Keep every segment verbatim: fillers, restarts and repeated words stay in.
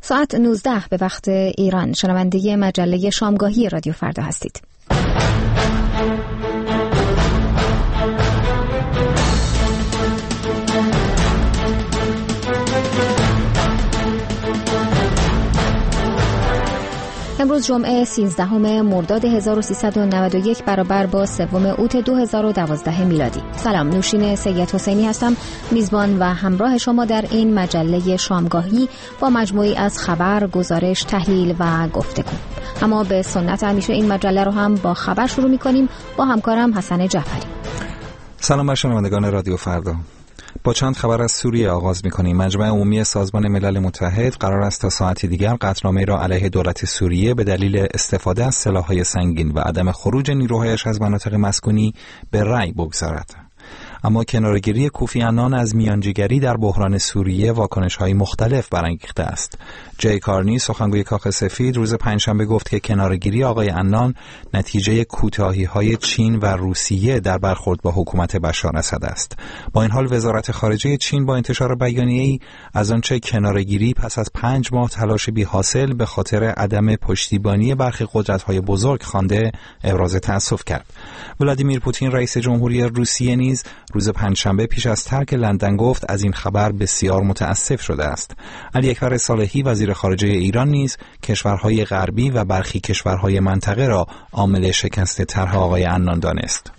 ساعت نوزده به وقت ایران. شنونده مجله شامگاهی رادیو فردا هستید. امروز جمعه سیزدهم مرداد هزار و سیصد و نود و یک برابر با سوم اوت دو هزار و دوازده میلادی. سلام، نوشین سید حسینی هستم، میزبان و همراه شما در این مجله شامگاهی با مجموعی از خبر، گزارش، تحلیل و گفتگو. اما به سنت همیشه این مجله رو هم با خبر شروع می‌کنیم با همکارم حسن جعفری. سلام بر شنوندگان رادیو فردا. با چند خبر از سوریه آغاز می‌کنیم. مجمع عمومی سازمان ملل متحد قرار است تا ساعتی دیگر قطعنامه‌ای را علیه دولت سوریه به دلیل استفاده از سلاح‌های سنگین و عدم خروج نیروهایش از مناطق مسکونی به رأی بگذارد. اما کناره‌گیری کوفی عنان از میانجیگری در بحران سوریه واکنش‌های مختلف برانگیخته است. جی کارنی، سخنگوی کاخ سفید، روز پنجشنبه گفت که کناره‌گیری آقای عنان نتیجه کوتاهی‌های چین و روسیه در برخورد با حکومت بشار اسد است. با این حال وزارت خارجه چین با انتشار بیانیه‌ای از آنچه کناره‌گیری پس از پنج ماه تلاش بی‌حاصل به خاطر عدم پشتیبانی برخی قدرت‌های بزرگ خوانده ابراز تأسف کرد. ولادیمیر پوتین، رئیس جمهوری روسیه، نیز روز پنجشنبه پیش از ترک لندن گفت از این خبر بسیار متاسف شده است. علی اکبر صالحی، وزیر خارجه ایران، نیز کشورهای غربی و برخی کشورهای منطقه را عامل شکست طرح آقای عنان دانست.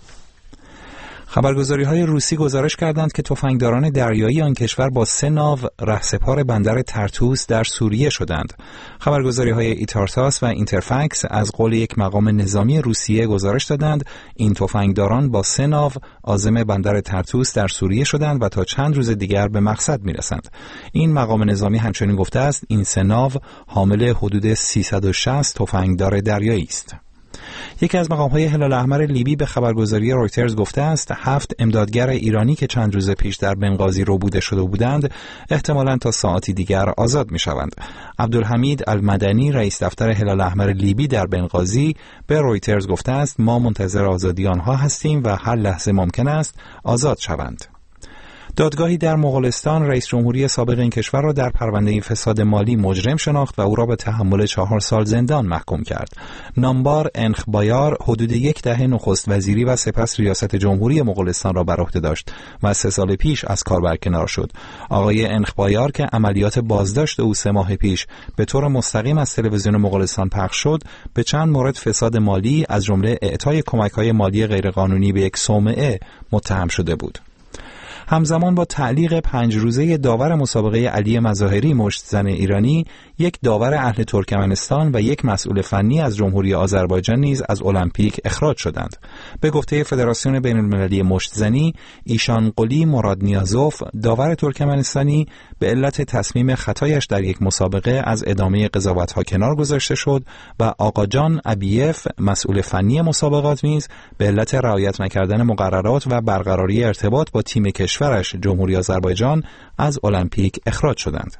خبرگزاری‌های روسی گزارش کردند که تفنگداران دریایی آن کشور با سه ناو رهسپار بندر ترتوس در سوریه شدند. خبرگزاری‌های ایتارتاس و اینترفکس از قول یک مقام نظامی روسیه گزارش دادند این تفنگداران با سه ناو عازم بندر ترتوس در سوریه شدند و تا چند روز دیگر به مقصد می‌رسند. این مقام نظامی همچنین گفته است این سه ناو حامل حدود سیصد و شصت تفنگدار دریایی است. یکی از مقام‌های هلال احمر لیبی به خبرگزاری رویترز گفته است هفت امدادگر ایرانی که چند روز پیش در بنغازی ربوده شده بودند احتمالاً تا ساعتی دیگر آزاد می‌شوند. عبدالحمید المدنی، رئیس دفتر هلال احمر لیبی در بنغازی، به رویترز گفته است ما منتظر آزادی آنها هستیم و هر لحظه ممکن است آزاد شوند. دادگاهی در مغولستان رئیس جمهوری سابق این کشور را در پرونده فساد مالی مجرم شناخت و او را به تحمل چهار سال زندان محکوم کرد. نامبار انخبایار حدود یک دهه نخست وزیری و سپس ریاست جمهوری مغولستان را بر عهده داشت و سه سال پیش از کار برکنار شد. آقای انخبایار که عملیات بازداشت او سه ماه پیش به طور مستقیم از تلویزیون مغولستان پخش شد، به چند مورد فساد مالی از جمله اعطای کمک‌های مالی غیرقانونی به یک صومعه متهم شده بود. همزمان با تعلیق پنج روزه داور مسابقه علی مظاهری مشتزن ایرانی، یک داور اهل ترکمنستان و یک مسئول فنی از جمهوری آذربایجان نیز از المپیک اخراج شدند. به گفته فدراسیون بین المللی مشتزنی، ایشان قلی مراد نیازوف، داور ترکمنستانی، به علت تصمیم خطایش در یک مسابقه از ادامه قضاوت‌ها کنار گذاشته شد و آقاجان ابیف، مسئول فنی مسابقات، نیز به علت رعایت نکردن مقررات و برقراری ارتباط با تیم کشورش جمهوری آذربایجان از المپیک اخراج شدند.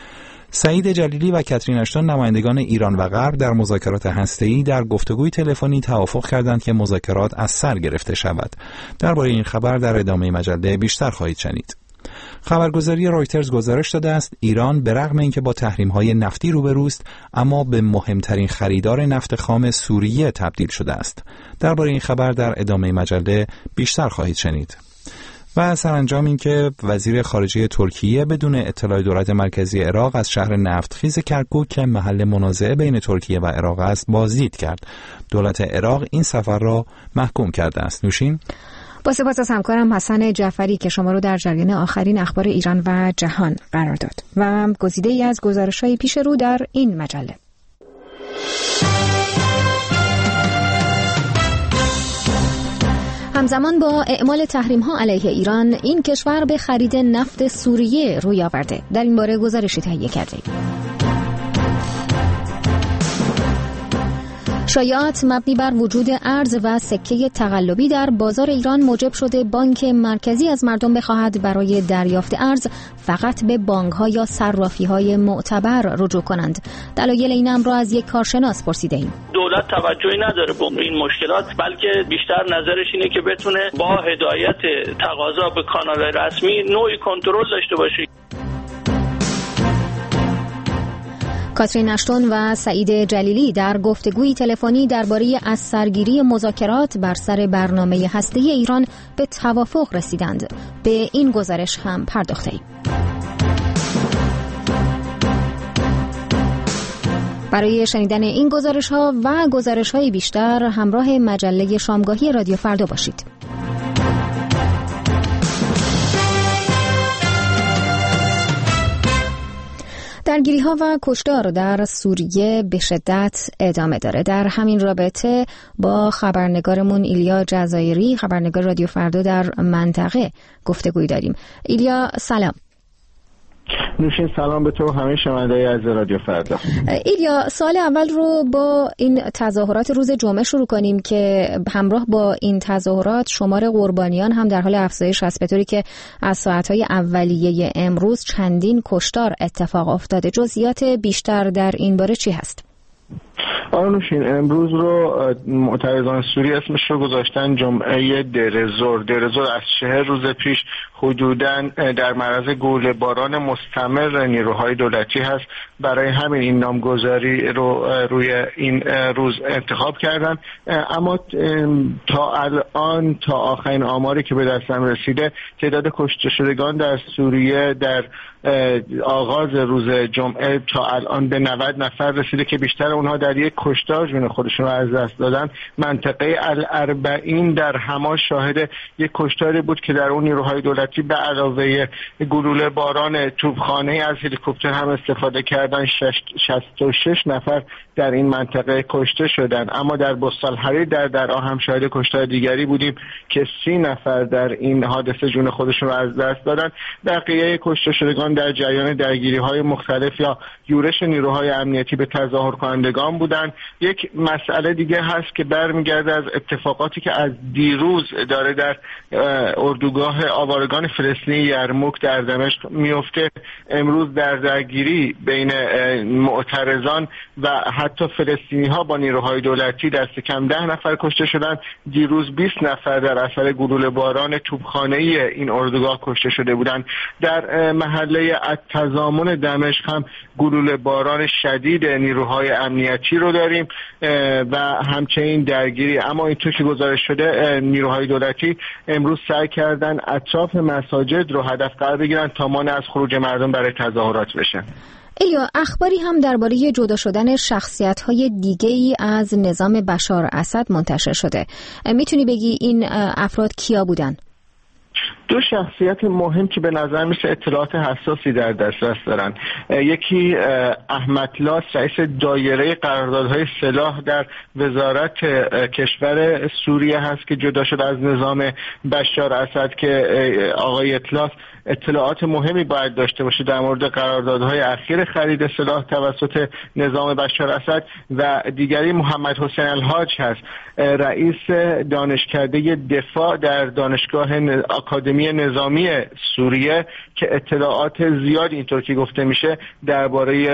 سعید جلیلی و کاترین اشتون، نمایندگان ایران و غرب، در مذاکرات هسته‌ای در گفتگوی تلفنی توافق کردند که مذاکرات از سر گرفته شود. درباره این خبر در ادامه مجله بیشتر خواهید شنید. خبرگزاری رویترز گزارش داده است ایران به رغم اینکه با تحریم‌های نفتی روبروست، اما به مهمترین خریدار نفت خام سوریه تبدیل شده است. درباره این خبر در ادامه مجله بیشتر خواهید شنید. و سرانجام این که وزیر خارجه ترکیه بدون اطلاع دولت مرکزی عراق از شهر نفتخیز کرکوک که محل منازعه بین ترکیه و عراق است بازدید کرد. دولت عراق این سفر را محکوم کرده است. نوشین. با سپاس از همکارم حسن جعفری که شما رو در جریان آخرین اخبار ایران و جهان قرار داد و گزیده ای از گزارش‌های پیش رو در این مجله. همزمان با اعمال تحریم‌ها علیه ایران، این کشور به خرید نفت سوریه روی آورده. در این باره گزارشی تهیه کرده. شایعات مبنی بر وجود ارز و سکه تقلبی در بازار ایران موجب شده بانک مرکزی از مردم بخواهد برای دریافت ارز فقط به بانک‌ها یا صرافی‌های معتبر رجوع کنند. دلایل این امر را از یک کارشناس پرسیده‌ایم. دولت توجهی نداره به این مشکلات، بلکه بیشتر نظرش اینه که بتونه با هدایت تقاضا به کانال رسمی نوعی کنترل داشته باشه. کاترین اشتون و سعید جلیلی در گفتگوی تلفنی درباره از سرگیری مذاکرات بر سر برنامه هسته‌ای ایران به توافق رسیدند. به این گزارش هم پرداخته‌ایم. برای شنیدن این گزارش‌ها و گزارش‌های بیشتر همراه مجله شامگاهی رادیو فردا باشید. درگیری‌ها و کشتار در سوریه به شدت ادامه داره. در همین رابطه با خبرنگارمون ایلیا جزایری، خبرنگار رادیو فردا در منطقه، گفتگوی داریم. ایلیا سلام. نوشین سلام به تو و همه شنوندگان از رادیو فردا. ایلیا، سال اول رو با این تظاهرات روز جمعه شروع کنیم که همراه با این تظاهرات شمار قربانیان هم در حال افزایش است، به طوری که از ساعت‌های اولیه امروز چندین کشتار اتفاق افتاده. جزئیات بیشتر در این باره چی هست؟ آره نوشین، امروز رو معترضان سوری اسمش رو گذاشتن جمعه درزور. درزور از چهار روز پیش حدوداً در معرض گوله باران مستمر نیروهای دولتی هست. برای همین این نامگذاری رو روی این روز انتخاب کردن. اما تا الان، تا آخرین آماری که به دستم رسیده، تعداد کشته شدگان در سوریه در آغاز روز جمعه تا الان به نود نفر رسیده که بیشتر اونها در یک کشتار جون خودشون رو از دست دادن. منطقه الاربعین در حما شاهد یک کشتاری بود که در اون نیروهای دولتی به علاوه گلوله باران توپخانه از هلیکوپتر هم استفاده کردن. شصت و شش نفر در این منطقه کشته شدن. اما در بستالحریر در درعا هم شاهد کشتار دیگری بودیم که سی نفر در این حادثه جون خودشون رو از دست دادن. بقیه کشته شدگان در جریان درگیری‌های مختلف یا یورش نیروهای امنیتی به تظاهر کنندگان بودند. یک مسئله دیگه هست که برمیگرده از اتفاقاتی که از دیروز داره در اردوگاه آوارگان فلسطینی یرموک در دمشق میفته. امروز در درگیری بین معترضان و حتی فلسطینی‌ها با نیروهای دولتی دست کم ده نفر کشته شدند. دیروز بیست نفر در اثر گلوله باران توپخانه‌ای این اردوگاه کشته شده بودند. در محله التضامن دمشق هم گلوله باران شدید نیروهای امنیتی رو داریم و همچنین درگیری. اما اینطور که گزارش شده نیروهای دولتی امروز سعی کردن اطراف مساجد رو هدف قرار بگیرن تا مانع از خروج مردم برای تظاهرات بشه. ایلیا، اخباری هم درباره جدا شدن شخصیت‌های دیگه‌ای از نظام بشار اسد منتشر شده. میتونی بگی این افراد کیا بودن؟ دو شخصیت مهم که به نظر میسه اطلاعات حساسی در دسترس دارن. یکی احمد لاس، رئیس دایره قراردادهای سلاح در وزارت کشور سوریه هست که جدا شده از نظام بشار اسد، که آقای اطلاس اطلاعات مهمی باید داشته باشه در مورد قراردادهای اخیر خرید سلاح توسط نظام بشار اسد. و دیگری محمد حسین الحاج هست، رئیس دانشکده دفاع در دانشگاه آکادمی نظامی سوریه، که اطلاعات زیادی اینطور که گفته میشه درباره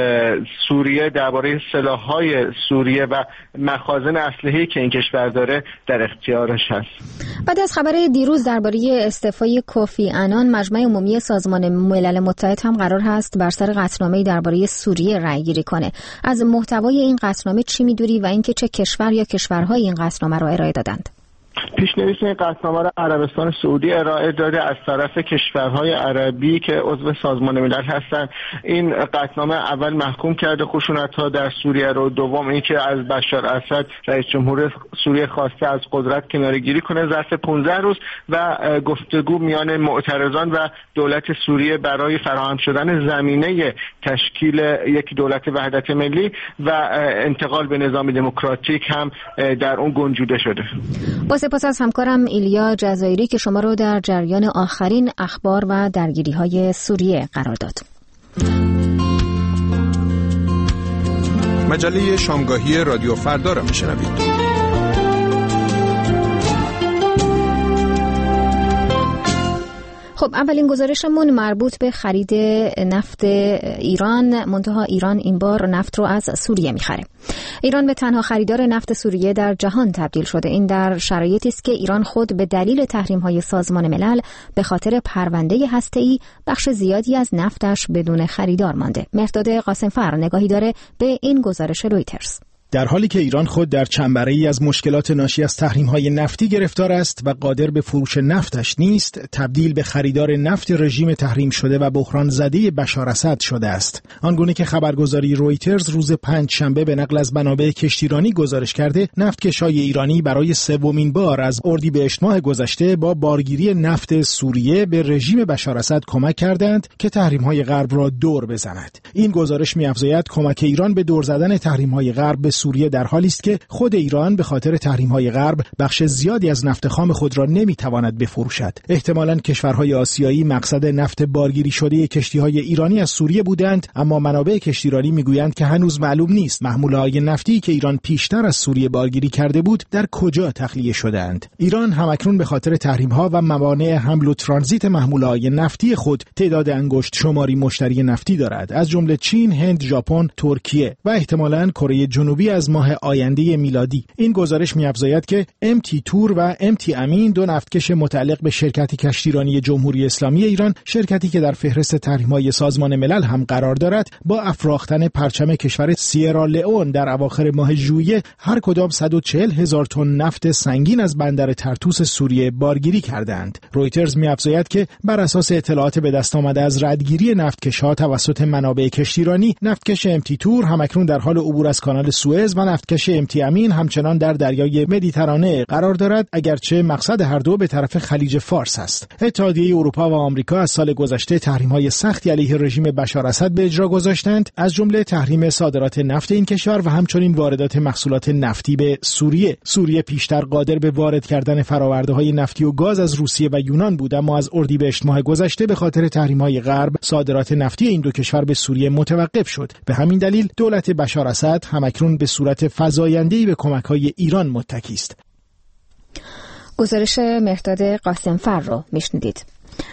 سوریه، درباره سلاح‌های سوریه و مخازن اسلحه‌ای که این کشور داره در اختیارش هست. بعد از خبر دیروز درباره استعفای کوفی عنان، مجمع عمومی سازمان ملل متحد هم قرار هست بر سر قطعنامه‌ای درباره سوریه رأی گیری کنه. از محتوای این قطعنامه چی می‌دونی و اینکه چه کشور یا کشورهای این قطعنامه رو ارائه دادند؟ پیشنویس این قطعنامه را عربستان سعودی ارائه داده از طرف کشورهای عربی که عضو سازمان ملل هستند. این قطعنامه اول محکوم کرده خشونت‌ها در سوریه رو، دوم اینکه از بشار اسد رئیس جمهور سوریه خواسته از قدرت کناره‌گیری کنه ظرف پانزده روز و گفتگو میان معترضان و دولت سوریه برای فراهم شدن زمینه تشکیل یک دولت وحدت ملی و انتقال به نظام دموکراتیک هم در اون گنجوده شده. با سپاس از همکارم ایلیا جزایری که شما رو در جریان آخرین اخبار و درگیری‌های سوریه قرار داد. مجله شامگاهی رادیو فردا را میشنوید. خب اولین گزارشمون مربوط به خرید نفت ایران، منتها ایران این بار نفت رو از سوریه میخره. ایران به تنها خریدار نفت سوریه در جهان تبدیل شده. این در شرایطی است که ایران خود به دلیل تحریم‌های سازمان ملل به خاطر پرونده هسته‌ای بخش زیادی از نفتش بدون خریدار مانده. مهرداد قاسمفر نگاهی داره به این گزارش رویترز. در حالی که ایران خود در چنبره‌ای از مشکلات ناشی از تحریم‌های نفتی گرفتار است و قادر به فروش نفتش نیست، تبدیل به خریدار نفت رژیم تحریم شده و بحران زده بشار اسد شده است. آنگونه که خبرگزاری رویترز روز پنج شنبه به نقل از منابع کشتیرانی گزارش کرده، نفتکشای ایرانی برای سومین بار از اردیبهشت ماه گذشته با بارگیری نفت سوریه به رژیم بشار اسد کمک کردند که تحریم‌های غرب را دور بزند. این گزارش می‌افزاید کمک ایران به دور زدن تحریم‌های غرب به سوریه در حالی است که خود ایران به خاطر تحریم‌های غرب بخش زیادی از نفت خام خود را نمی‌تواند بفروشد. احتمالاً کشورهای آسیایی مقصد نفت بارگیری شده کشتی‌های ایرانی از سوریه بودند، اما منابع کشتیرانی می‌گویند که هنوز معلوم نیست محموله‌های نفتی که ایران پیشتر از سوریه بارگیری کرده بود در کجا تخلیه شده‌اند. ایران همکنون به خاطر تحریم‌ها و موانع حمل و ترانزیت محموله‌های نفتی خود تعداد انگشت شماری مشتری نفتی دارد، از جمله چین، هند، ژاپن، ترکیه و احتمالاً کره جنوبی از ماه آینده میلادی. این گزارش می‌افزاید که ام تی تور و ام تی امین، دو نفتکش متعلق به شرکت کشتیرانی جمهوری اسلامی ایران، شرکتی که در فهرست تحریم‌های سازمان ملل هم قرار دارد، با افراختن پرچم کشور سیرالئون در اواخر ماه ژوئیه هر کدام صد و چهل هزار تن نفت سنگین از بندر طرطوس سوریه بارگیری کردند. رویترز می‌افزاید که بر اساس اطلاعات به دست آمده از ردگیری نفتکش‌ها توسط منابع کشتیرانی، نفتکش ام تی تور همکنون در حال عبور از کانال سوئز و نفتکش ام تی امین همچنان در دریای مدیترانه قرار دارد، اگرچه مقصد هر دو به طرف خلیج فارس است. اتحادیه اروپا و آمریکا از سال گذشته تحریم‌های سختی علیه رژیم بشار اسد به اجرا گذاشتند، از جمله تحریم صادرات نفت این کشور و همچنین واردات محصولات نفتی به سوریه. سوریه پیشتر قادر به وارد کردن فرآورده‌های نفتی و گاز از روسیه و یونان بود، اما از اردیبهشت ماه گذشته به خاطر تحریم‌های غرب صادرات نفتی این دو کشور به سوریه متوقف شد. به همین دلیل دولت بشار اسد همکنون به صورت فزاینده‌ای به کمک‌های ایران متکی است. گزارش مهرداد قاسمفر رو میشنیدید.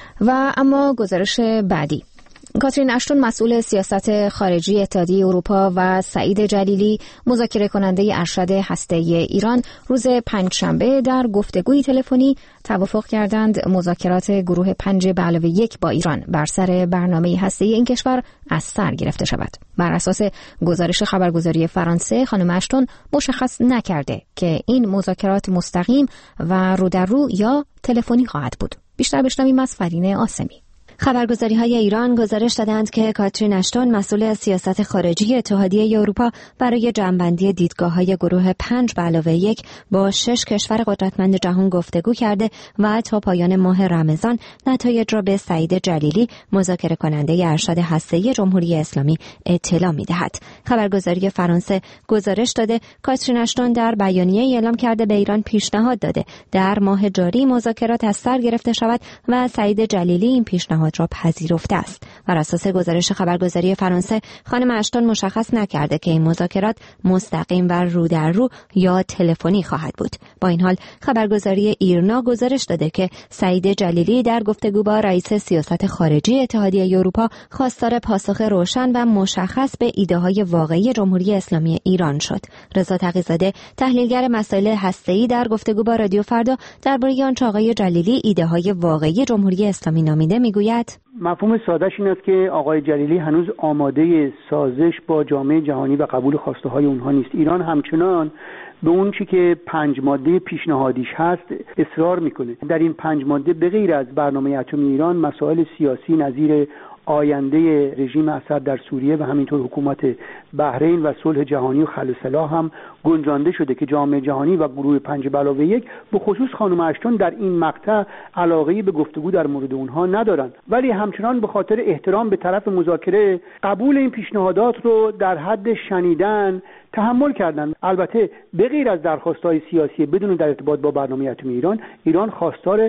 و اما گزارش بعدی. کاترین اشتون مسئول سیاست خارجی اتحادیه اروپا و سعید جلیلی مذاکره کننده ارشد هسته‌ای ایران روز پنجشنبه در گفتگوی تلفنی توافق کردند مذاکرات گروه پنج به علاوه یک با ایران بر سر برنامه هسته‌ای این کشور از سر گرفته شود. بر اساس گزارش خبرگزاری فرانسه، خانم اشتون مشخص نکرده که این مذاکرات مستقیم و رو در رو یا تلفنی خواهد بود. بیشتر بشنویم از فرینه آسمی. خبرگزاری‌های ایران گزارش دادند که کاترین اشتون مسئول سیاست خارجی اتحادیه اروپا برای جمع‌بندی دیدگاه‌های گروه پنج به علاوه یک با شش کشور قدرتمند جهان گفتگو کرده و تا پایان ماه رمضان نتایج را به سعید جلیلی مذاکره کننده ارشد هسته‌ای جمهوری اسلامی اطلاع می‌دهد. خبرگزاری فرانسه گزارش داده کاترین اشتون در بیانیه‌ای اعلام کرده به ایران پیشنهاد داده در ماه جاری مذاکرات از سر گرفته شود و سعید جلیلی این پیشنهاد را پذیرفته است. بر اساس گزارش خبرگزاری فرانسه، خانم اشتون مشخص نکرده که این مذاکرات مستقیم و رو در رو یا تلفنی خواهد بود. با این حال خبرگزاری ایرنا گزارش داده که سعید جلیلی در گفتگو با رئیس سیاست خارجی اتحادیه اروپا خواستار پاسخ روشن و مشخص به ایده‌های واقعی جمهوری اسلامی ایران شد. رضا تقی‌زاده، تحلیلگر مسائل هسته‌ای، در گفتگو با رادیو فردا درباره آنچه آقای جلیلی ایده‌های واقعی جمهوری اسلامی نامیده میگوید: مفهوم ساده‌اش این است که آقای جلیلی هنوز آماده سازش با جامعه جهانی و قبول خواسته های اونها نیست. ایران همچنان به اون چی که پنج ماده پیشنهادیش هست اصرار میکنه. در این پنج ماده به غیر از برنامه اتمی ایران، مسائل سیاسی نظیر آینده رژیم اسد در سوریه و همینطور حکومت بحرین و صلح جهانی و خلع سلاح هم گنجانده شده که جامعه جهانی و گروه پنج به علاوه یک به خصوص خانم اشتون در این مقطع علاقه‌ای به گفتگو در مورد اونها ندارند، ولی همچنان به خاطر احترام به طرف مذاکره قبول این پیشنهادات رو در حد شنیدن تحمل کردند. البته به غیر از درخواست‌های سیاسی بدون در ارتباط با برنامه اتمی ایران، ایران خواستار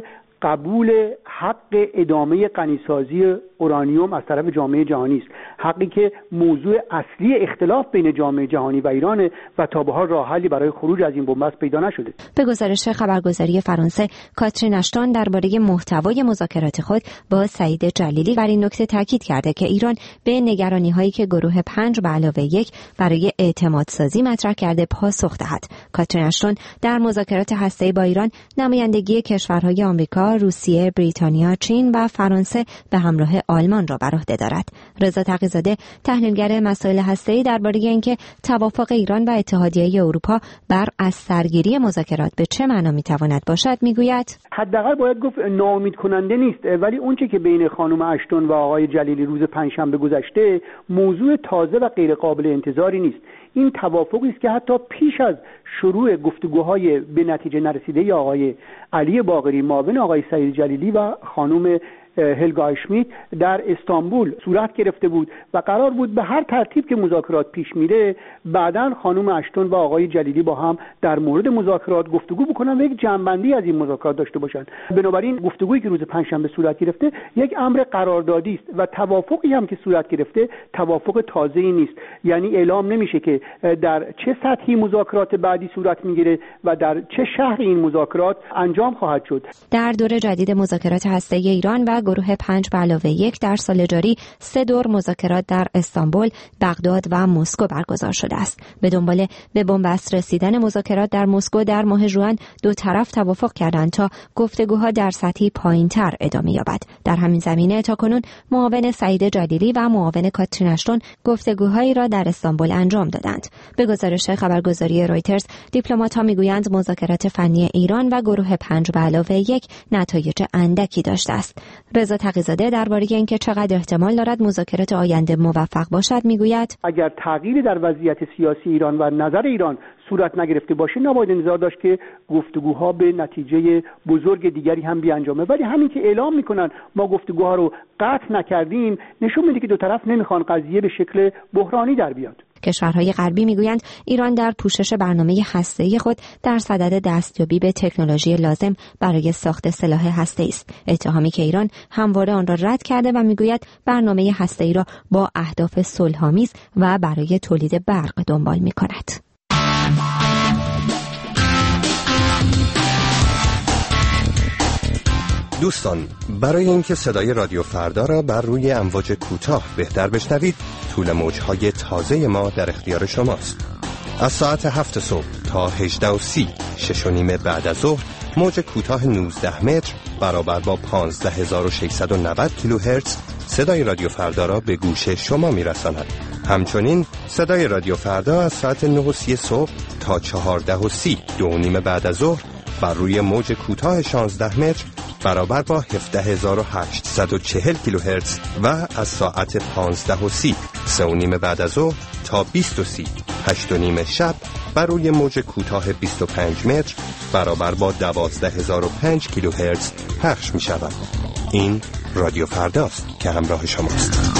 قبول حق ادامه غنیسازی اورانیوم از طرف جامعه جهانی است، حقی که موضوع اصلی اختلاف بین جامعه جهانی و ایران و تا به حال راه حلی برای خروج از این بنبست پیدا نشده. به گزارش خبرگزاری فرانسه، کاترین اشتون درباره محتوای مذاکرات خود با سعید جلیلی بر این نکته تاکید کرده که ایران به نگرانی‌هایی که گروه پنج به علاوه یک برای اعتماد سازی مطرح کرده پاسخ دهد. کاترین اشتون در مذاکرات هسته‌ای با ایران نمایندگی کشورهای آمریکا، روسیه، بریتانیا، چین و فرانسه به همراه آلمان را بر عهده دارد. رضا تقی‌زاده، تحلیلگر مسائل هسته‌ای، درباره اینکه توافق ایران و اتحادیه اروپا بر از سرگیری مذاکرات به چه معنا می‌تواند باشد میگوید: حداقل باید گفت ناامید کننده نیست، ولی اون چیزی که بین خانم اشتون و آقای جلیلی روز پنجشنبه گذشته موضوع تازه و غیر قابل انتظاری نیست. این توافقی است که حتی پیش از شروع گفتگوهای به نتیجه نرسیده ی آقای علی باقری معاون آقای سعید جلیلی و خانم هلگا اشمیت در استانبول صورت گرفته بود و قرار بود به هر ترتیب که مذاکرات پیش میره بعداً خانم اشتون و آقای جلیلی با هم در مورد مذاکرات گفتگو بکنن و یک جنبندی از این مذاکرات داشته باشن. بنابراین گفتگویی که روز پنجشنبه صورت گرفته یک امر قراردادی است و توافقی هم که صورت گرفته توافق تازه‌ای نیست. یعنی اعلام نمیشه که در چه سطحی مذاکرات بعدی صورت میگیره و در چه شهری این مذاکرات انجام خواهد شد. در دور جدید مذاکرات هسته‌ای ایران و گروه پنج به علاوه یک در سال جاری سه دور مذاکرات در استانبول، بغداد و مسکو برگزار شده است. به دنبال به بنبست رسیدن مذاکرات در مسکو در ماه ژوئن دو طرف توافق کردند تا گفتگوها در سطحی پایین‌تر ادامه یابد. در همین زمینه تاکنون معاون سعید جلیلی و معاون کاترین اشتون گفتگوهایی را در استانبول انجام دادند. به گزارش خبرگزاری رویترز، دیپلمات‌ها میگویند مذاکرات فنی ایران و گروه پنج به علاوه یک نتایج اندکی داشته است. رضا تقی‌زاده درباره اینکه چقدر احتمال دارد مذاکرات آینده موفق باشد میگوید: اگر تغییری در وضعیت سیاسی ایران و نظر ایران صورت نگرفته باشه نباید انتظار داشت که گفتگوها به نتیجه بزرگ دیگری هم بیانجامه، ولی همین که اعلام میکنن ما گفتگوها رو قطع نکردیم نشون میده که دو طرف نمیخوان قضیه به شکل بحرانی در بیاد. کشورهای غربی میگویند ایران در پوشش برنامه هسته‌ای خود در صدد دستیابی به تکنولوژی لازم برای ساخت سلاح هسته‌ای است، اتهامی که ایران همواره آن را رد کرده و میگوید برنامه هسته‌ای را با اهداف صلح‌آمیز و برای تولید برق دنبال میکند. دوستان، برای اینکه صدای رادیو فردا را بر روی امواج کوتاه بهتر بشنوید، طول موج‌های تازه ما در اختیار شماست. از ساعت هفت صبح تا هجده و سی، شش و نیم بعد از ظهر، موج کوتاه نوزده متر برابر با پانزده هزار و ششصد و نود کیلوهرتز صدای رادیو فردا را به گوش شما میرساند. همچنین صدای رادیو فردا از ساعت نه و سی صبح تا چهارده و سی، دو و نیم بعد از ظهر بر روی موج کوتاه شانزده متر برابر با هفده هزار و هشتصد و چهل کیلوهرتز و از ساعت پانزده و سی، سه و نیم بعد از ظهر تا بیست و سی، هشت و نیم شب بر روی موج کوتاه بیست و پنج متر برابر با دوازده هزار و پنج کیلوهرتز پخش می شود. این رادیو فرداست که همراه شماست.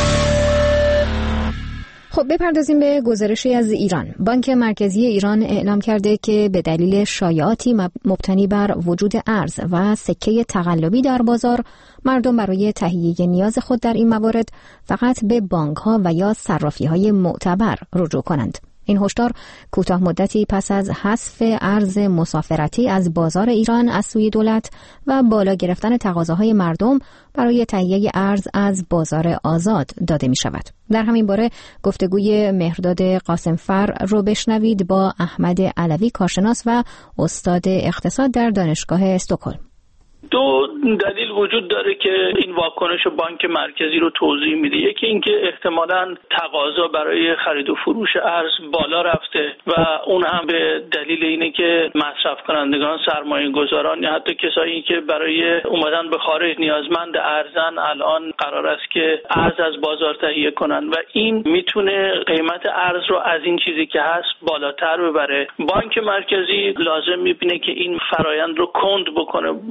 خب بپردازیم به گزارشی از ایران. بانک مرکزی ایران اعلام کرده که به دلیل شایعاتی مبتنی بر وجود ارز و سکه تقلبی در بازار، مردم برای تهیه نیاز خود در این موارد فقط به بانک‌ها و یا صرافی‌های معتبر رجوع کنند. این هشدار کوتاه مدتی پس از حذف ارز مسافرتی از بازار ایران از سوی دولت و بالا گرفتن تقاضاهای مردم برای تهیه ارز از بازار آزاد داده می شود. در همین باره گفتگوی مهرداد قاسمفر رو بشنوید با احمد علوی، کارشناس و استاد اقتصاد در دانشگاه استکهلم. دو دلیل وجود داره که این واکنش بانک مرکزی رو توضیح میده. یکی اینکه احتمالاً تقاضا برای خرید و فروش ارز بالا رفته و اون هم به دلیل اینه که مصرف کنندگان، سرمایه گذاران یا حتی کسایی که برای اومدن به خارج نیازمند ارزن الان قرار است که ارز از بازار تهیه کنن و این میتونه قیمت ارز رو از این چیزی که هست بالاتر ببره. بانک مرکزی لازم میبینه که این فرایند رو کند بکنه،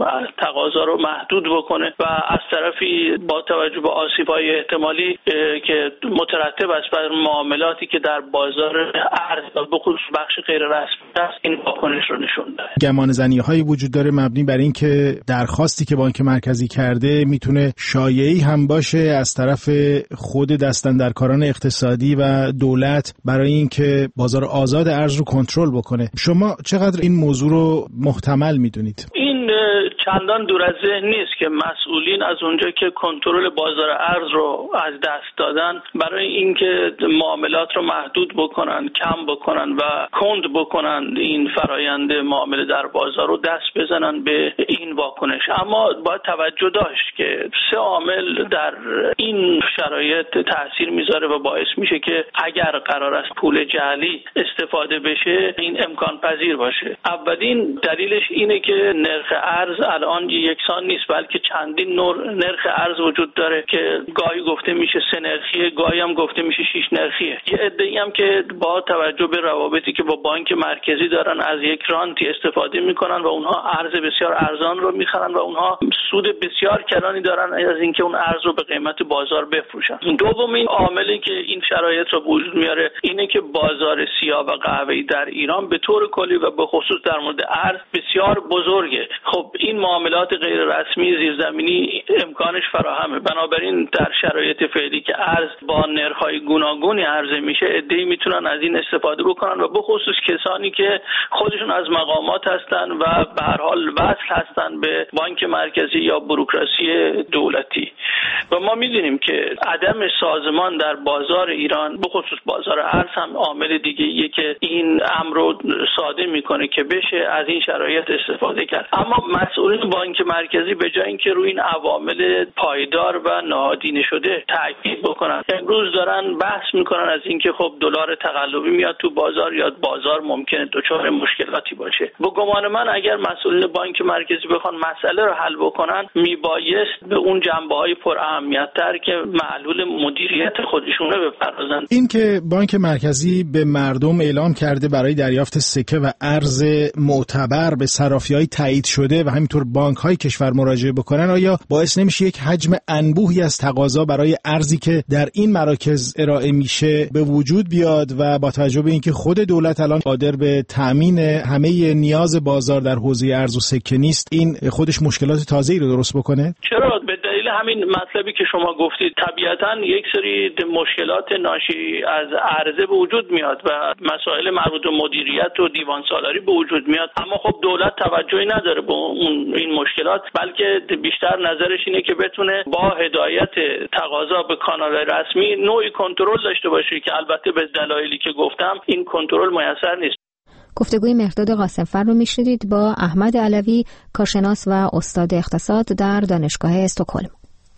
تقاضا رو محدود بکنه و از طرفی با توجه به آسیب‌های احتمالی که مترتب است بر معاملاتی که در بازار ارز و به خصوص بخش غیر رسمی است این واکنش رو نشون داده. گمانه‌زنی‌هایی وجود داره مبنی بر این که درخواستی که بانک مرکزی کرده میتونه شایعی هم باشه از طرف خود دستاندرکاران اقتصادی و دولت برای اینکه بازار آزاد ارز رو کنترل بکنه. شما چقدر این موضوع رو محتمل میدونید؟ این چندان دور از ذهن نیست که مسئولین از اونجا که کنترل بازار ارز رو از دست دادن برای اینکه معاملات رو محدود بکنن، کم بکنن و کند بکنن این فرایند معامله در بازار رو دست بزنن به این واکنش. اما باید توجه داشت که سه عامل در این شرایط تاثیر میذاره و باعث میشه که اگر قرار است پول جعلی استفاده بشه این امکان پذیر باشه. اولین دلیلش اینه که نرخ ارز الان یکسان نیست، بلکه چندین نوع نرخ ارز وجود داره که گاهی گفته میشه سه نرخیه، گاهی هم گفته میشه شش نرخیه. یه عده‌ای هم که با توجه به روابطی که با بانک مرکزی دارن از یک رانتی استفاده میکنن و اونها ارز بسیار ارزان رو میخرن و اونها سود بسیار کلانی دارن از اینکه اون ارز رو به قیمت بازار بفروشن. دومین عاملی که این شرایط رو به وجود میاره اینه که بازار سیاه و قهوه‌ای در ایران به طور کلی و به خصوص در مورد ارز بسیار بزرگه. خب این معاملات غیر رسمی زیرزمینی امکانش فراهمه. بنابراین در شرایط فعلی که ارز با نرخ‌های گوناگونی عرضه میشه، عده‌ای میتونن از این استفاده بکنن و به خصوص کسانی که خودشون از مقامات هستن و به هر حال وصل هستن به بانک مرکزی یا بوروکراسی دولتی. و ما میدونیم که عدم سازمان در بازار ایران به خصوص بازار ارز هم عامل دیگه‌ایه که این امر رو ساده میکنه که بشه از این شرایط استفاده کرد. اما مسئولین بانک مرکزی به جای اینکه روی این عوامل پایدار و نهادینه شده تاکید بکنن، امروز دارن بحث میکنن از اینکه خب دلار تقلبی میاد تو بازار یا بازار ممکنه دچار مشکلاتی باشه. به گمان من اگر مسئولین بانک مرکزی بخوان مسئله رو حل بکنن، میبایست به اون جنبه‌های پر اهمیت تر که معلول مدیریت خودشونه بپردازن. این که بانک مرکزی به مردم اعلام کرده برای دریافت سکه و ارز معتبر به صرافی‌های تایید شده و همینطور بانک‌های کشور مراجعه بکنن، آیا باعث نمیشه یک حجم انبوهی از تقاضا برای ارزی که در این مراکز ارائه میشه به وجود بیاد و با توجه به اینکه خود دولت الان قادر به تامین همه نیاز بازار در حوزه ارز و سکه نیست، این خودش مشکلات تازه‌ای رو درست بکنه؟ چرا؟ به دلیل همین مطلبی که شما گفتید طبیعتاً یک سری مشکلات ناشی از عرضه به وجود میاد و مسائل مربوط به مدیریت و دیوان سالاری به وجود میاد. اما خب دولت توجهی نداره به اون این مشکلات، بلکه بیشتر نظرش اینه که بتونه با هدایت تقاضا به کانال رسمی نوعی کنترل داشته باشه که البته به دلایلی که گفتم این کنترل میسر نیست. گفتگوی مهرداد قاسم‌فر رو میشنیدید با احمد علوی، کارشناس و استاد اقتصاد در دانشگاه استکهلم.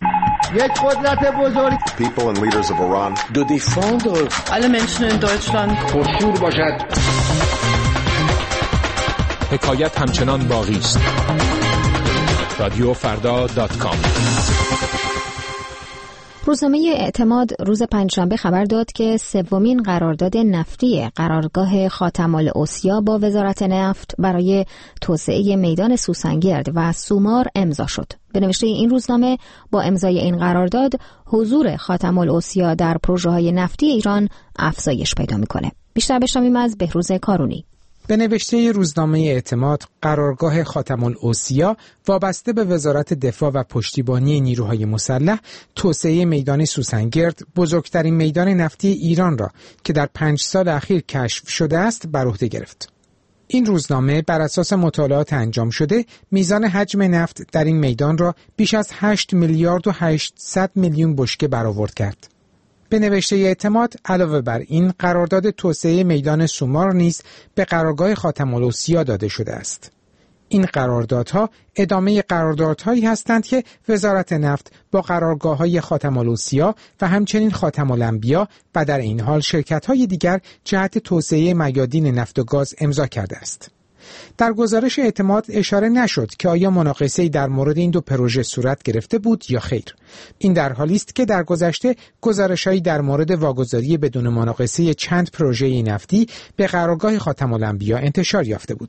یک قدرت بزرگ people and leaders of Iran do défendre alle Menschen in Deutschland خشنود باشد. حکایت همچنان باقی است. رادیو فردا دات کام. روزنامه اعتماد روز پنجشنبه خبر داد که سومین قرارداد نفتی قرارگاه خاتم الاسیا با وزارت نفت برای توسعه میدان سوسنگرد و سومار امضا شد. به نوشته این روزنامه با امضای این قرارداد حضور خاتم الاسیا در پروژه‌های نفتی ایران افزایش پیدا می‌کنه. بیشتر بشنویم از بهروز کارونی. به نوشته روزنامه اعتماد، قرارگاه خاتم الاسیا وابسته به وزارت دفاع و پشتیبانی نیروهای مسلح توسعه میدان سوسنگرد، بزرگترین میدان نفتی ایران را که در پنج سال اخیر کشف شده است بر عهده گرفت. این روزنامه بر اساس مطالعات انجام شده میزان حجم نفت در این میدان را بیش از هشت میلیارد و هشتصد میلیون بشکه برآورد کرد. به نوشته اعتماد علاوه بر این قرارداد توسعه میدان سومار نیز به قرارگاه خاتم الاسیا داده شده است. این قراردادها ادامه قراردادهایی هستند که وزارت نفت با قرارگاه‌های خاتم الاسیا و همچنین خاتم الانبیا و در این حال شرکت‌های دیگر جهت توسعه میادین نفت و گاز امضا کرده است. در گزارش اعتماد اشاره نشد که آیا مناقصه‌ای در مورد این دو پروژه صورت گرفته بود یا خیر. این در حالی است که در گذشته گزارش‌هایی در مورد واگذاری بدون مناقصه چند پروژه نفتی به قرارگاه خاتم الانبیا انتشار یافته بود.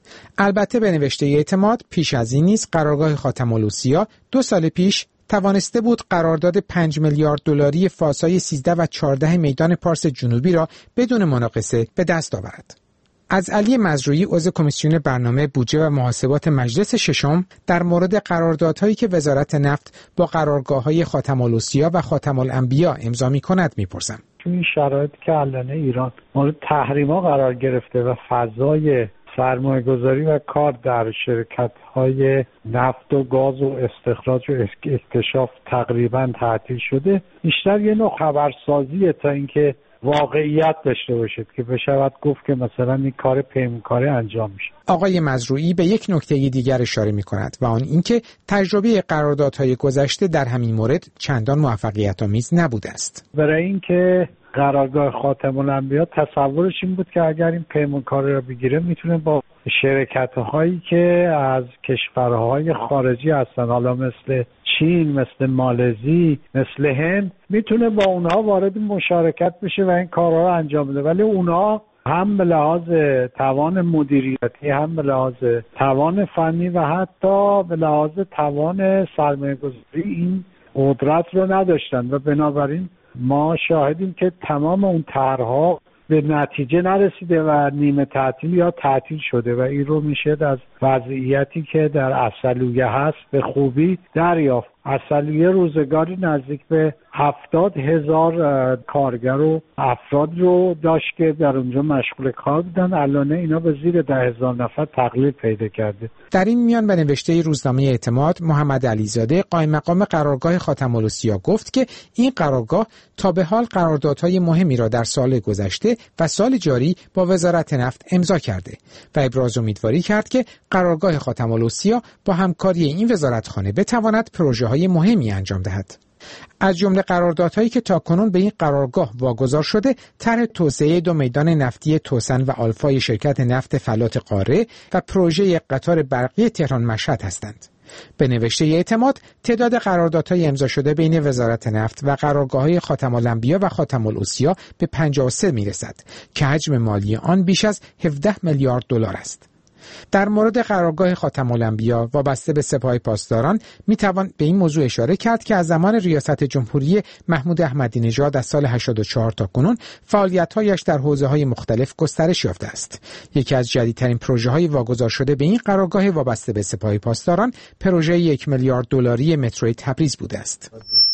البته به نوشته اعتماد پیش از این نیز قرارگاه خاتم العصیا دو سال پیش توانسته بود قرارداد پنج میلیارد دلاری فاسای سیزده و چهارده میدان پارس جنوبی را بدون مناقصه به دست آورد. از علی مزروعی عضو کمیسیون برنامه بودجه و محاسبات مجلس ششم در مورد قراردادهایی که وزارت نفت با قرارگاه‌های خاتم العصیا و خاتم الانبیا امضا می‌کند می‌پرسم. تو این شرایطی که الان ایران مورد تحریم‌ها قرار گرفته و فضای سرمایه‌گذاری و کار در شرکت‌های نفت و گاز و استخراج و اکتشاف تقریباً تعطیل شده، بیشتر یه نوع خبرسازیه تا اینکه واقعیت داشته باشد که بشود گفت که مثلا این کار پیمانکاری انجام میشه. آقای مزروعی به یک نکته دیگر اشاره می‌کند و آن اینکه تجربه قراردادهای گذشته در همین مورد چندان موفقیت آمیز نبوده است. برای اینکه قرارگاه خاتم الانبیا تصورش این بود که اگر این پیمانکاری را بگیره میتونه با شرکت‌هایی که از کشورهای خارجی هستن، حالا مثل چین، مثل مالزی، مثل هند، میتونه با اونها وارد مشارکت بشه و این کارها رو انجام بده. ولی اونها هم به لحاظ توان مدیریتی، هم به لحاظ توان فنی و حتی به لحاظ توان سرمایه‌گذاری این قدرت رو نداشتن و بنابراین ما شاهدیم که تمام اون طرح‌ها به نتیجه نرسیده و نیمه تعطیل یا تعطیل شده و این رو میشه از وضعیتی که در عسلویه هست به خوبی دریافت. عسلویه روزگاری نزدیک به هفتاد هزار کارگر و افراد رو داشت که در اونجا مشغول کار بودن. الان اینا به زیر ده هزار نفر تقلیل پیدا کرده. در این میان به نوشته روزنامه اعتماد محمد علیزاده قائم مقام قرارگاه خاتم العصیا گفت که این قرارگاه تا به حال قراردادهای مهمی را در سال گذشته و سال جاری با وزارت نفت امضا کرده و ابراز امیدواری کرد که قرارگاه خاتم العصیا با همکاری این وزارتخانه بتواند پروژه‌های مهمی انجام دهد. از جمله قراردادهایی که تاکنون به این قرارگاه واگذار شده، طرح توسعه دو میدان نفتی توسن و آلفای شرکت نفت فلات قاره و پروژه قطار برقی تهران مشهد هستند. به نوشته اعتماد تعداد قراردادهای امضا شده بین وزارت نفت و قرارگاه‌های خاتم الانبیا و خاتم العصیا به پنجاه و سه میرسد که حجم مالی آن بیش از هفده میلیارد دلار است. در مورد قرارگاه خاتم الانبیا وابسته به سپاه پاسداران میتوان به این موضوع اشاره کرد که از زمان ریاست جمهوری محمود احمدی نژاد از سال هشتاد و چهار تا کنون فعالیت‌هایش در حوزه‌های مختلف گسترش یافته است. یکی از جدیدترین پروژه‌های واگذار شده به این قرارگاه وابسته به سپاه پاسداران پروژه یک میلیارد دلاری متروی تبریز بوده است.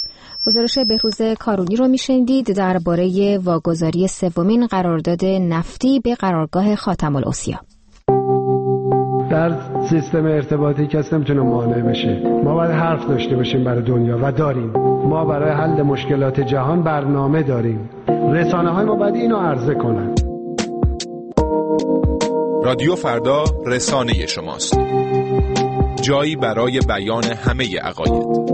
گزارش بهروز کارونی رو میشنیدید درباره واگذاری سومین قرارداد نفتی به قرارگاه خاتم العصیا. در سیستم ارتباطی کسی نمیتونه مانع بشه. ما باید حرف داشته باشیم برای دنیا و داریم. ما برای حل مشکلات جهان برنامه داریم. رسانه های ما باید اینو عرضه کنن. رادیو فردا رسانه شماست. جایی برای بیان همه عقاید.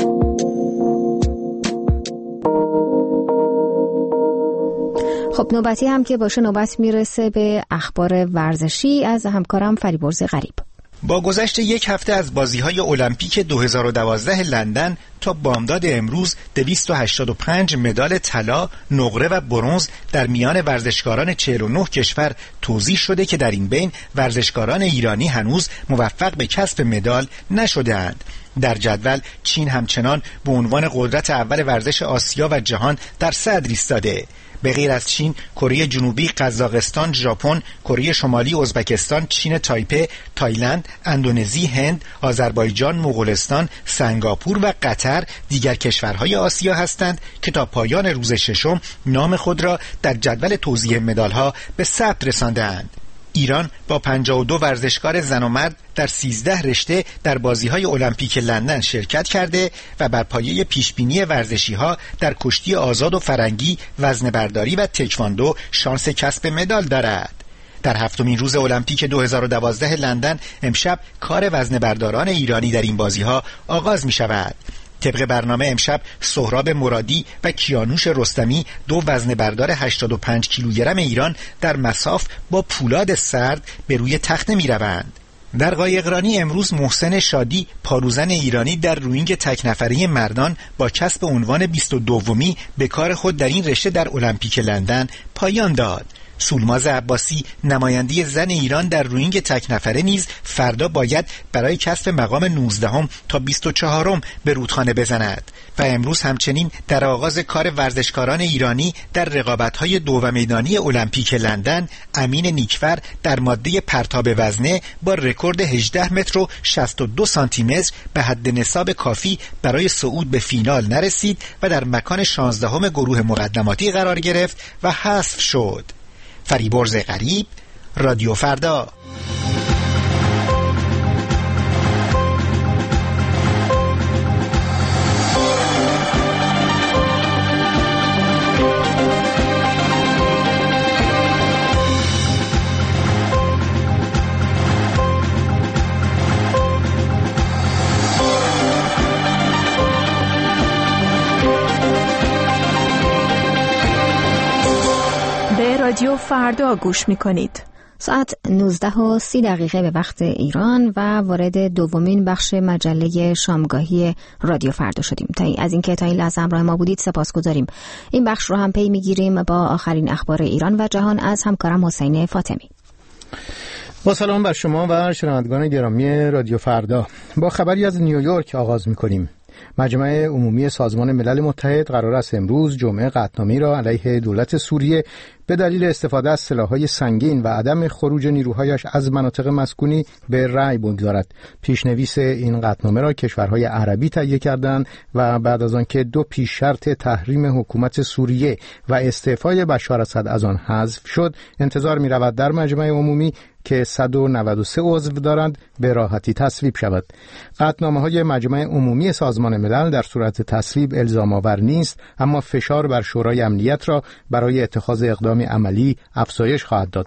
خب نوبتی هم که باشه نوبت میرسه به اخبار ورزشی از همکارم فریبرز غریب. با گذشت یک هفته از بازی‌های المپیک دو هزار و دوازده لندن تا بامداد امروز دویست و هشتاد و پنج مدال طلا، نقره و برنز در میان ورزشکاران چهل و نه کشور توزیع شده که در این بین ورزشکاران ایرانی هنوز موفق به کسب مدال نشده‌اند. در جدول چین همچنان به عنوان قدرت اول ورزش آسیا و جهان در صدر ایستاده. به غیر از چین، کره جنوبی، قزاقستان، ژاپن، کره شمالی، ازبکستان، چین تایپه، تایلند، اندونزی، هند، آذربایجان، مغولستان، سنگاپور و قطر دیگر کشورهای آسیا هستند که تا پایان روز ششم نام خود را در جدول توزیع مدال‌ها به ثبت رسانده‌اند. ایران با پنجاه و دو ورزشکار زن و مرد در سیزده رشته در بازی‌های المپیک لندن شرکت کرده و بر پایه پیشبینی ورزشی‌ها در کشتی آزاد و فرنگی، وزنه‌برداری و تکواندو شانس کسب مدال دارد. در هفتمین روز المپیک دو هزار و دوازده لندن امشب کار وزنه‌برداران ایرانی در این بازی‌ها آغاز می‌شود. طبق برنامه امشب سهراب مرادی و کیانوش رستمی، دو وزنه‌بردار هشتاد و پنج کیلوگرم ایران، در مصاف با پولاد سرد به روی تخته می‌روند. در قایقرانی امروز محسن شادی، پاروزن ایرانی در روینگ تک نفره مردان، با کسب عنوان بیست و دومی به کار خود در این رشته در المپیک لندن پایان داد. سولماز عباسی نماینده زن ایران در روینگ تک نفره نیز فردا باید برای کسب مقام نوزدهم تا بیست و چهارم به رودخانه بزند و امروز همچنین در آغاز کار ورزشکاران ایرانی در رقابت‌های دو و میدانی المپیک لندن امین نیکفر در ماده پرتاب وزنه با رکورد هجده متر و شصت و دو سانتی متر به حد نصاب کافی برای صعود به فینال نرسید و در مکان شانزدهم گروه مقدماتی قرار گرفت و حذف شد. فریبرز غریب، رادیو فردا. رادیو فردا گوش میکنید. ساعت نوزده و سی دقیقه به وقت ایران و وارد دومین بخش مجله شامگاهی رادیو فردا شدیم. تا از اینکه تا این لحظه همراه ما بودید سپاسگزاریم. این بخش رو هم پی میگیریم با آخرین اخبار ایران و جهان از همکارم حسین فاطمی. با سلام بر شما و شنوندگان گرامی رادیو فردا. با خبری از نیویورک آغاز میکنیم. مجمع عمومی سازمان ملل متحد قرار است امروز جمعه قطعنامه‌ای را علیه دولت سوریه به دلیل استفاده از سلاح‌های سنگین و عدم خروج نیروهایش از مناطق مسکونی به رأی بگذارد. پیشنویس این قطعنامه را کشورهای عربی تهیه کردند و بعد از آنکه دو پیش شرط تحریم حکومت سوریه و استعفای بشار اسد از آن حذف شد، انتظار می‌رود در مجمع عمومی که صد و نود و سه عضو دارند به راحتی تصویب شود. قطعنامه‌های مجمع عمومی سازمان ملل در صورت تصویب الزام آور نیست، اما فشار بر شورای امنیت را برای اتخاذ اقدام عملی افزایش خواهد داد.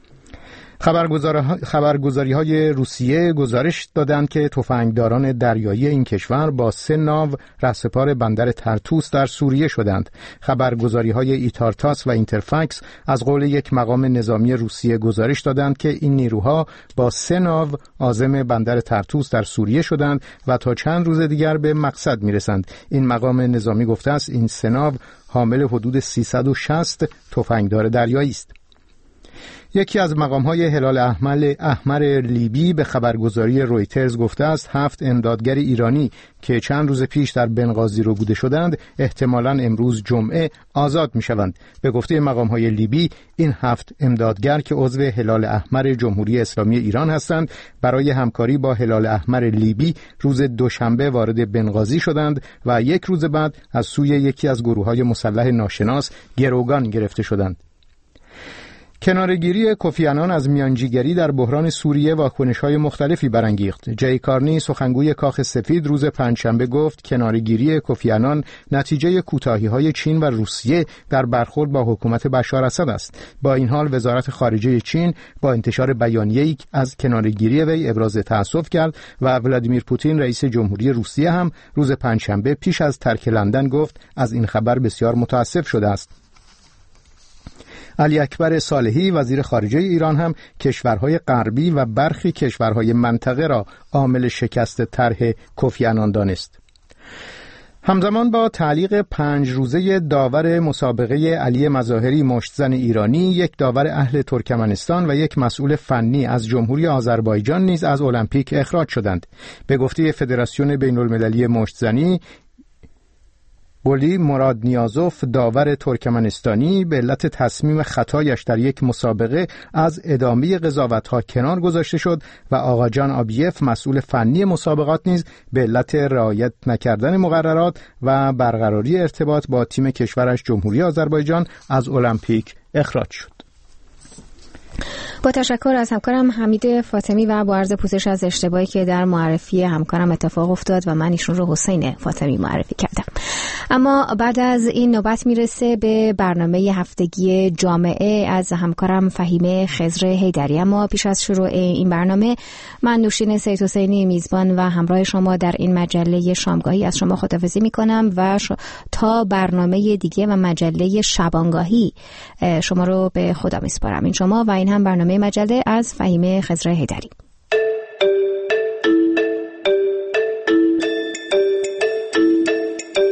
خبرگزاری های روسیه گزارش دادند که تفنگداران دریایی این کشور با سه ناو رهسپار بندر ترتوس در سوریه شدند. خبرگزاری های ایتارتاس و اینترفکس از قول یک مقام نظامی روسیه گزارش دادند که این نیروها با سه ناو عازم بندر ترتوس در سوریه شدند و تا چند روز دیگر به مقصد میرسند. این مقام نظامی گفته است این سه ناو حامل حدود سیصد و شصت تفنگدار دریایی است. یکی از مقام‌های هلال احمر احمر لیبی به خبرگزاری رویترز گفته است هفت امدادگر ایرانی که چند روز پیش در بنغازی ربوده شدند احتمالاً امروز جمعه آزاد می‌شوند. به گفته مقام‌های لیبی این هفت امدادگر که عضو هلال احمر جمهوری اسلامی ایران هستند برای همکاری با هلال احمر لیبی روز دوشنبه وارد بنغازی شدند و یک روز بعد از سوی یکی از گروه‌های مسلح ناشناس گروگان گرفته شدند. کنارگیری کوفی عنان از میانجیگری در بحران سوریه واکنش‌های مختلفی برانگیخت. جی کارنی سخنگوی کاخ سفید روز پنجشنبه گفت کنارگیری کوفی عنان نتیجه کوتاهی‌های چین و روسیه در برخورد با حکومت بشار اسد است. با این حال وزارت خارجه چین با انتشار بیانیه‌ای از کنارگیری وی ابراز تأسف کرد و ولادیمیر پوتین رئیس جمهوری روسیه هم روز پنجشنبه پیش از ترک لندن گفت از این خبر بسیار متأسف شده است. علی اکبر صالحی وزیر خارجه ایران هم کشورهای غربی و برخی کشورهای منطقه را عامل شکست طرح کوفی عنان دانست. همزمان با تعلیق پنج روزه داور مسابقه علی مظاهری مشتزن ایرانی، یک داور اهل ترکمنستان و یک مسئول فنی از جمهوری آذربایجان نیز از المپیک اخراج شدند. به گفته فدراسیون بین المللی مشتزنی، گلی مراد نیازوف داور ترکمنستانی به علت تصمیم خطایش در یک مسابقه از ادامه قضاوت‌ها کنار گذاشته شد و آقاجان آبیف مسئول فنی مسابقات نیز به علت رعایت نکردن مقررات و برقراری ارتباط با تیم کشورش جمهوری آذربایجان از المپیک اخراج شد. با تشکر از همکارم حمید فاطمی و با عرض پوزش از اشتباهی که در معرفی همکارم اتفاق افتاد و من ایشون رو حسین فاطمی معرفی کردم. اما بعد از این نوبت میرسه به برنامه هفتگی جامعه از همکارم فهیمه خضر حیدری. اما پیش از شروع این برنامه من نوشین سید حسینی میزبان و همراه شما در این مجله شامگاهی از شما خداحافظی میکنم و ش... تا برنامه دیگه و مجله شبانگاهی شما رو به خدا میسپارم. این شما و این هم برنامه مجله از فهیمه خضر حیدری.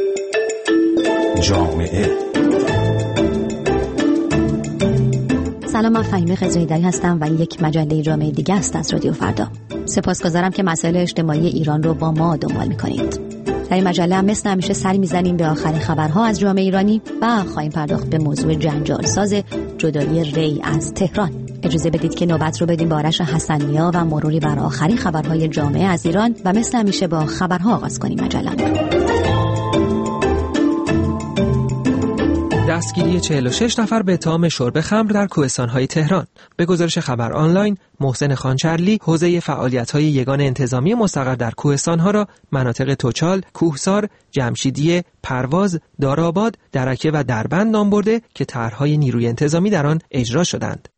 جامعه سلام، من فهیمه قزویدری هستم و این یک مجله جامعه دیگه است از رادیو فردا. سپاسگزارم که مسائل اجتماعی ایران رو با ما دنبال می‌کنید. در این مجله هم مثل همیشه سری میزنیم به آخرین خبرها از جامعه ایرانی و خواهیم پرداخت به موضوع جنجال ساز جدایی ری از تهران. اجازه بدید که نوبت رو بدیم با آرش حسنیا و مروری بر آخرین خبرهای جامعه از ایران و مثل همیشه با خبرها آغاز کنیم مجله. دستگیری چهل و شش نفر به اتهام شرب خمر در کوهستان‌های تهران. به گزارش خبر آنلاین، محسن خانچرلی حوزه فعالیت‌های یگان انتظامی مستقر در کوهستان‌ها را مناطق توچال، کوهسار، جمشیدیه، پرواز، داراباد، درکه و دربند نام برده که طرح‌های نیروی انتظامی در آن اجرا شدند.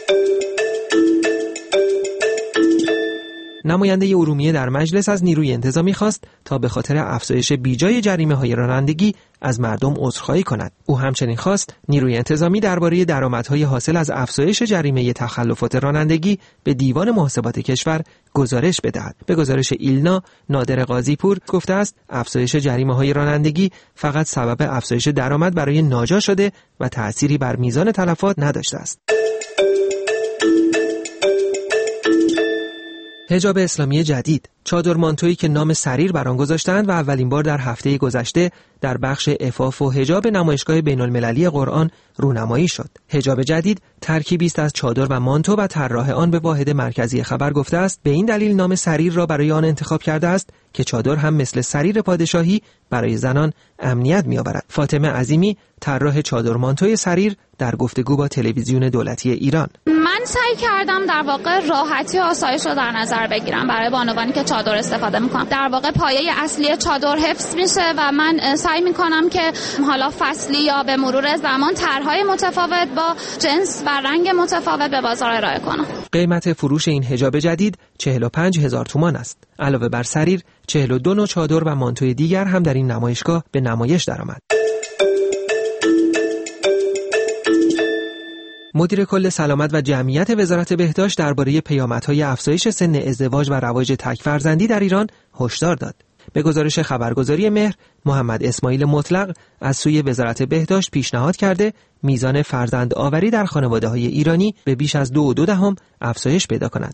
نماینده ارومیه در مجلس از نیروی انتظامی خواست تا به خاطر افزایش بیجای جریمه‌های رانندگی از مردم عذرخواهی کند. او همچنین خواست نیروی انتظامی درباره درآمدهای حاصل از افزایش جریمه تخلفات رانندگی به دیوان محاسبات کشور گزارش بدهد. به گزارش ایلنا، نادر قاضی‌پور گفته است افزایش جریمه‌های رانندگی فقط سبب افزایش درآمد برای ناجا شده و تأثیری بر میزان تلفات نداشته است. حجاب اسلامی جدید، چادر مانتویی که نام سریر بر آن گذاشتند و اولین بار در هفته گذشته در بخش عفاف و حجاب نمایشگاه بین‌المللی قرآن رونمایی شد. حجاب جدید ترکیبی است از چادر و مانتو و طراح آن به واحد مرکزی خبر گفته است به این دلیل نام سریر را برای آن انتخاب کرده است که چادر هم مثل سریر پادشاهی برای زنان امنیت می‌آورد. فاطمه عظیمی، طراح چادر مانتوی سریر، در گفتگو با تلویزیون دولتی ایران: من سعی کردم در واقع راحتی و آسایش رو در نظر بگیرم برای بانوانی که چادر استفاده میکنم. در واقع پایه اصلی چادر حفظ میشه و من سعی میکنم که حالا فصلی یا به مرور زمان طرح‌های متفاوت با جنس و رنگ متفاوت به بازار ارائه کنم. قیمت فروش این حجاب جدید چهل و پنج هزار تومان است. علاوه بر سریر، چهل و دو نوع چادر و مانتوی دیگر هم در این نمایشگاه به نمایش درآمد. مدیر کل سلامت و جمعیت وزارت بهداشت درباره پیامدهای افزایش سن ازدواج و رواج تک فرزندی در ایران هشدار داد. به گزارش خبرگزاری مهر، محمد اسماعیل مطلق از سوی وزارت بهداشت پیشنهاد کرده میزان فرزند آوری در خانواده‌های ایرانی به بیش از دو و دو دهم افزایش پیدا کند.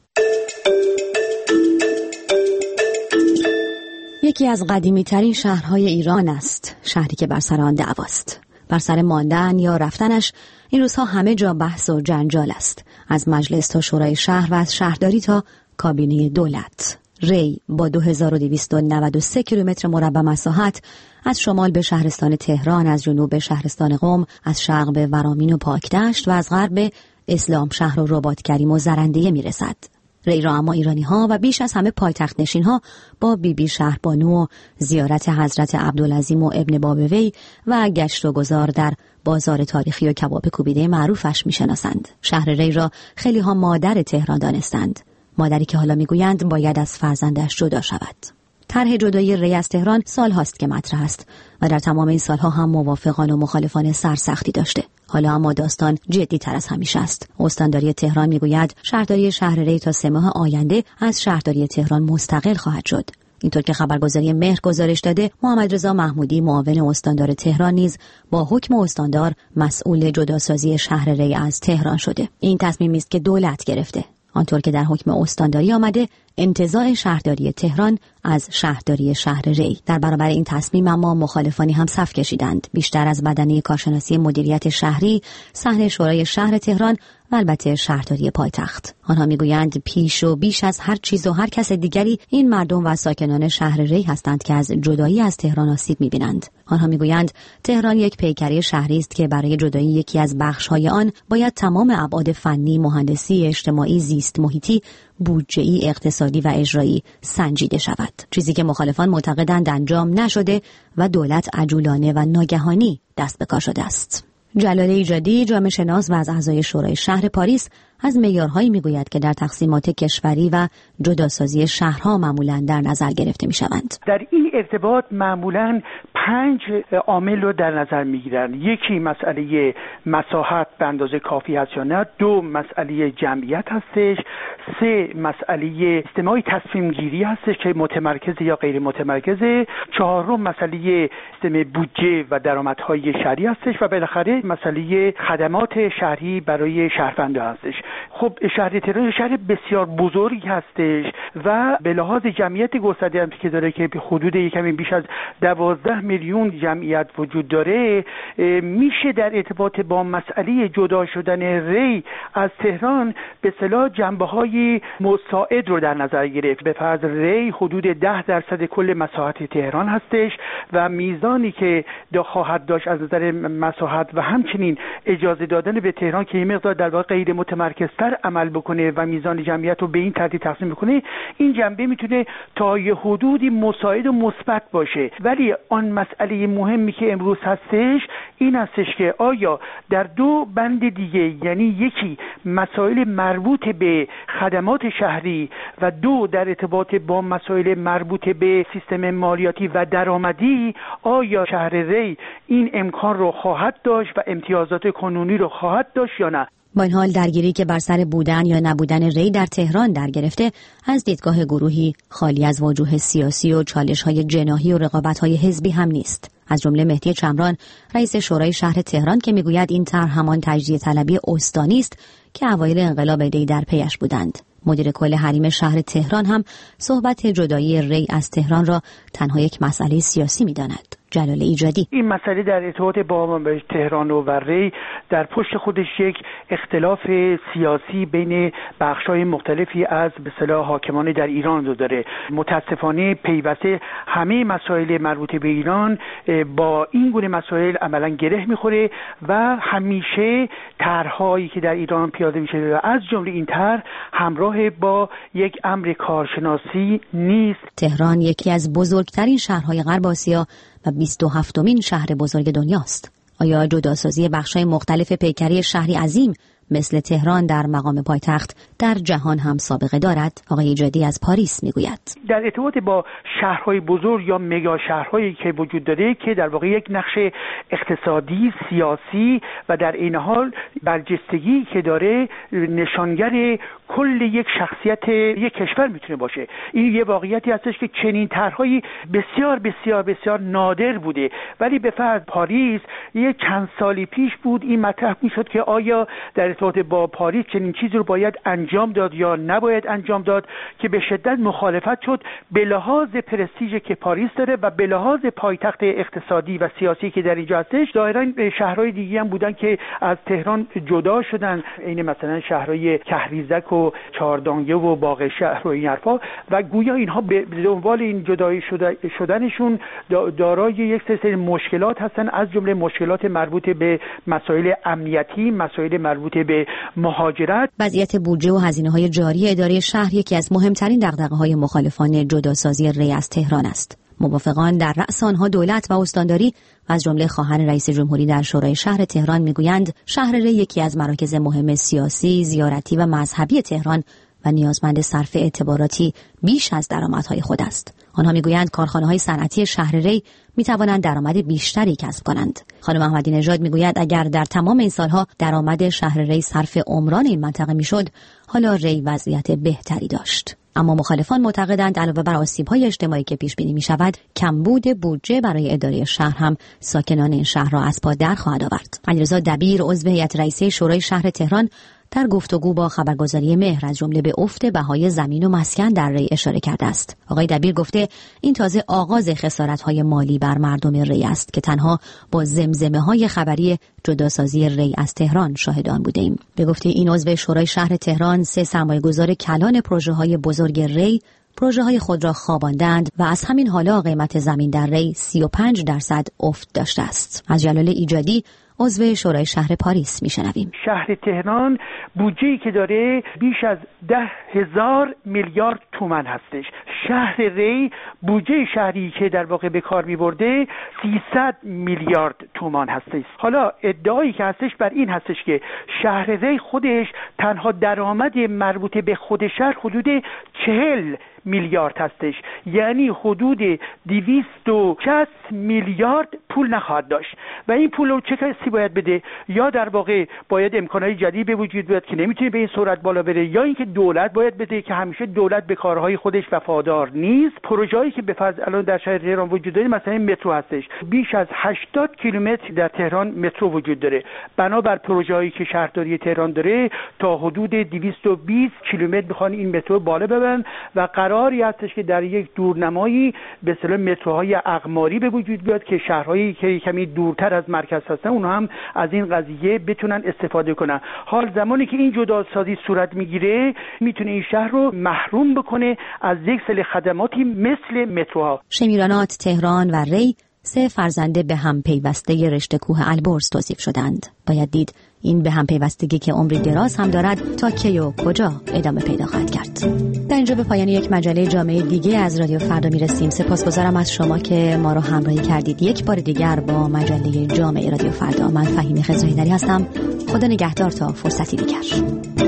یکی از قدیمی ترین شهرهای ایران است، شهری که بر سر آن دعواست. بر سر ماندن یا رفتنش این روزها همه جا بحث و جنجال است، از مجلس تا شورای شهر و از شهرداری تا کابینه دولت. ری با دو هزار و دویست و نود و سه کیلومتر مربع مساحت از شمال به شهرستان تهران، از جنوب به شهرستان قم، از شرق به ورامین و پاکدشت و از غرب به اسلام شهر و رباط کریم و زرندیه میرسد. ری را اما ایرانی ها و بیش از همه پایتخت نشین ها با بی بی شهربانو و زیارت حضرت عبدالعظیم و ابن بابوی و گشت و گذار در بازار تاریخی و کباب کوبیده معروفش میشناسند. شهر ری را خیلی ها مادر تهران دانستند، مادری که حالا میگویند باید از فرزندش جدا شود. طرح جدایی ری از تهران سال هاست که مطرح است و در تمام این سالها هم موافقان و مخالفان سرسختی داشته. حالا اما داستان جدی تر از همیشه است. استانداری تهران میگوید شهرداری شهر ری تا سه ماه آینده از شهرداری تهران مستقل خواهد شد. اینطور که خبرگزاری مهر گزارش داده، محمد رضا محمودی معاون استاندار تهران نیز با حکم استاندار مسئول جداسازی شهر ری از تهران شده. این تصمیمی است که دولت گرفته. آنطور که در حکم استانداری آمده، انتزاع شهرداری تهران از شهرداری شهر ری. در برابر این تصمیم اما مخالفانی هم صف کشیدند. بیشتر از بدنه کارشناسی مدیریت شهری، صحن شورای شهر تهران و البته شهرداری پایتخت. آنها میگویند پیش و بیش از هر چیز و هر کس دیگری این مردم و ساکنان شهر ری هستند که از جدایی از تهران آسیب میبینند. آنها میگویند تهران یک پیکره شهری است که برای جدایی یکی از بخش‌های آن باید تمام ابعاد فنی، مهندسی، اجتماعی، زیست محیطی، بودجه‌ای، اقتصادی و اجرایی سنجیده شود. چیزی که مخالفان معتقدند انجام نشده و دولت عجولانه و ناگهانی دست به کار شده است. جلال ایجادی، جامعه شناس و از اعضای شورای شهر پاریس، از معیارهایی میگوید که در تقسیمات کشوری و جداسازی شهرها معمولاً در نظر گرفته میشوند. در این ارتباط معمولاً پنج عامل رو در نظر میگیرن. یکی مسئله مساحت به اندازه کافی هست یا نه، دو مسئله جمعیت هستش، سه مسئله اجتماعی تصمیم گیری هستش که متمرکز یا غیر متمرکزه، چهارم مسئله سیستم بودجه و درآمدهای شهری هستش و بالاخره مسئله خدمات شهری برای شهروندان هستش. خب شهر تهران شهر بسیار بزرگی هستش و به لحاظ جمعیت گسترده هم که داره که حدود کمی بیش از دوازده میلیون جمعیت وجود داره، میشه در ارتباط با مسئله جدا شدن ری از تهران به اصطلاح جنبه‌های مساعد رو در نظر گرفت. به فرض ری حدود ده درصد کل مساحت تهران هستش و میزانی که دا خواهد داشت از نظر مساحت و همچنین اجازه دادن به تهران که این مقدار در واقع غیر متمرکزتر عمل بکنه و میزان جمعیت رو به این ترتیب تقسیم بکنه، این جنبه میتونه تا یه حدودی مساعد و مثبت باشه. ولی آن مسئله مهمی که امروز هستش این هستش که آیا در دو بند دیگه، یعنی یکی مسائل مربوط به خدمات شهری و دو در ارتباط با مسائل مربوط به سیستم مالیاتی و درآمدی، آیا شهر ری این امکان رو خواهد داشت و امتیازات کنونی رو خواهد داشت یا نه؟ با این حال درگیری که بر سر بودن یا نبودن ری در تهران در گرفته، از دیدگاه گروهی خالی از وجوه سیاسی و چالش‌های جناحی و رقابت‌های حزبی هم نیست. از جمله مهدی چمران، رئیس شورای شهر تهران، که میگوید این طرح همان تجزیه طلبی استانی است که اوایل انقلاب دی در پیش بودند. مدیر کل حریم شهر تهران هم صحبت جدایی ری از تهران را تنها یک مسئله سیاسی می‌داند. جلال ایجادی: این مسئله در ارتباط با تهران و ری در پشت خودش یک اختلاف سیاسی بین بخش‌های مختلفی از به اصطلاح حاکمان در ایران رو داره. متاسفانه پیوسته همه مسائل مربوط به ایران با این گونه مسائل عملاً گره می‌خوره و همیشه طرح‌هایی که در ایران پیاده میشه از جمله این طرح همراه با یک امر کارشناسی نیست. تهران یکی از بزرگترین شهرهای غرب آسیا و بیست و هفتمین شهر بزرگ دنیاست. آیا جداسازی بخش‌های مختلف پیکری شهری عظیم مثل تهران در مقام پایتخت در جهان هم سابقه دارد؟ آقای ایجادی از پاریس میگوید: در ارتباط با شهرهای بزرگ یا مگا شهرهایی که وجود داره که در واقع یک نقش اقتصادی، سیاسی و در این حال برجستگی که داره نشانگر کل یک شخصیت یک کشور میتونه باشه. این یه واقعیتی هستش که چنین طرحهایی بسیار بسیار بسیار نادر بوده، ولی به فرض پاریس یک چند سالی پیش بود این مطرح میشد که آیا در ارتباط با پاریس چنین چیزی رو باید انجام داد یا نباید انجام داد، که به شدت مخالفت شد به لحاظ پرستیژی که پاریس داره و به لحاظ پایتخت اقتصادی و سیاسی که در اینجا هستش. ظاهرا شهرهای دیگه هم بودن که از تهران جدا شدن، این مثلا شهرهای کهریزک و چهاردانگه و باغ شهر و این حرفا، و گویا اینها به دنبال این جدایی شدنشون دارای یک سری مشکلات هستن، از جمله مشکلات مربوط به مسائل امنیتی، مسائل مربوط به مهاجرت. وضعیت بودجه و هزینه‌های جاری اداره شهر یکی از مهمترین دغدغه‌های مخالفان جداسازی ری از تهران است. موافقان در رأس آنها دولت و استانداری از جمله خواهر رئیس جمهوری در شورای شهر تهران میگویند شهر ری یکی از مراکز مهم سیاسی، زیارتی و مذهبی تهران و نیازمند صرف اعتباراتی بیش از درآمدهای خود است. آنها میگویند کارخانه‌های صنعتی شهر ری میتوانند درآمد بیشتری کسب کنند. خانم احمدی نژاد میگوید اگر در تمام این سالها درآمد شهر ری صرف عمران این منطقه میشد، حالا ری وضعیت بهتری داشت. اما مخالفان معتقدند علاوه بر آسیب‌های اجتماعی که پیش بینی می‌شود، کمبود بودجه برای اداره شهر هم ساکنان این شهر را از پا در خواهد آورد. علیرضا دبیر، عضو هیئت رئیسه شورای شهر تهران، در گفتگو با خبرگزاری مهر از جمله به افت بهای زمین و مسکن در ری اشاره کرده است. آقای دبیر گفته این تازه آغاز خسارت‌های مالی بر مردم ری است که تنها با زمزمه‌های خبری جداسازی ری از تهران شاهدان بودیم. به گفته این عضو شورای شهر تهران، سه سرمایه‌گذار کلان پروژه‌های بزرگ ری پروژه‌های خود را خواباندند و از همین حالا قیمت زمین در ری سی و پنج درصد افت داشته است. از جلال ایجادی، عضو شورای شهر پاریس میشنویم. شهر تهران بودجه‌ای که داره بیش از ده هزار میلیارد تومان هستش. شهر ری بودجه شهری که در واقع به کار می‌برده سیصد میلیارد تومان هستش. حالا ادعایی که هستش بر این هستش که شهر ری خودش تنها درآمد مربوط به خود شهر حدود چهل میلیارد هستش، یعنی حدود دویست و شصت میلیارد پول نخواهد داشت و این پول رو چه کسی باید بده؟ یا در واقع باید امکانات جدید به وجود بیاد که نمیتونه به این سرعت بالا بره، یا اینکه دولت باید بده که همیشه دولت به کارهای خودش وفادار نیست. پروژه‌ای که به فرض الان در شهر تهران وجود داره مثلا مترو هستش، بیش از هشتاد کیلومتر در تهران مترو وجود داره. بنابر پروژه‌ای که شهرداری تهران داره تا حدود دویست و بیست کیلومتر میخوان این مترو بالا ببرن و قراری هستش که در یک دورنمایی به اصطلاح متروهای اقماری به وجود بیاد که شهرهایی که کمی دورتر از مرکز هستن اونها هم از این قضیه بتونن استفاده کنن. حال زمانی که این جداسازی صورت میگیره میتونه این شهر رو محروم بکنه از یک سری خدماتی مثل متروها. شمیرانات تهران و ری سه فرزنده به هم پیوسته رشته کوه البرز توصیف شدند. باید دید این به هم پیوستگی که عمری دراز هم دارد تا کی و کجا ادامه پیدا خواهد کرد. در اینجا به پایان یک مجله جامعه دیگه از رادیو فردا میرسیم. سپاسگزارم از شما که ما رو همراهی کردید. یک بار دیگر با مجله جامعه رادیو فردا. من فهیمه خزایندری هستم. خدا نگهدار تا فرصتی دیگر.